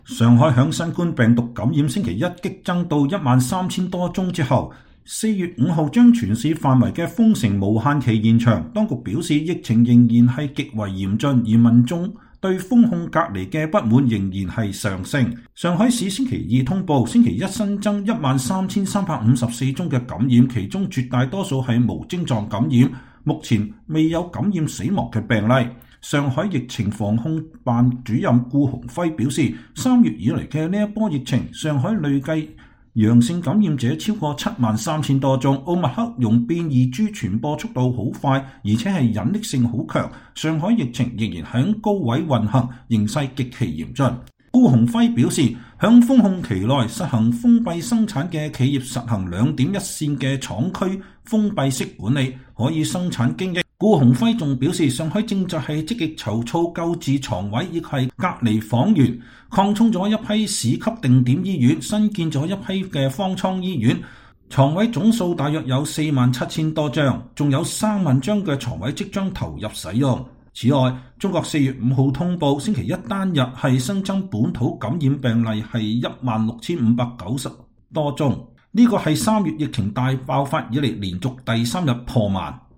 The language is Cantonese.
上海響新冠病毒感染星期一激增到13000多宗之後，4月5號將全市範圍嘅封城無限期延長。當局表示，疫情仍然係極為嚴峻，而民眾對封控隔離嘅不滿仍然係上升。上海市星期二通報，星期一新增13354宗嘅感染，其中絕大多數係無症狀感染，目前未有感染死亡嘅病例。上海疫情防控辦主任顧鴻輝表示，3月以嚟嘅呢一波疫情，上海累計陽性感染者超過73000多宗。奧密克戎變異株傳播速度好快，而且係隱匿性好強。上海疫情仍然喺高位運行，形勢極其嚴峻。顧鴻輝表示，響封控期內實行封閉生產嘅企業實行2點一線嘅廠區封閉式管理，可以生產經營。顧鴻輝仲表示，上海正在係積極籌措救治床位，亦係隔離房源，擴充咗一批市級定點醫院，新建咗一批嘅方艙醫院，床位總數大約有47000多張，仲有3萬張嘅床位即將投入使用。此外，中國4月5號通報，星期一單日係新增本土感染病例係16590多宗，呢個係3月疫情大爆發以嚟連續第3日破萬。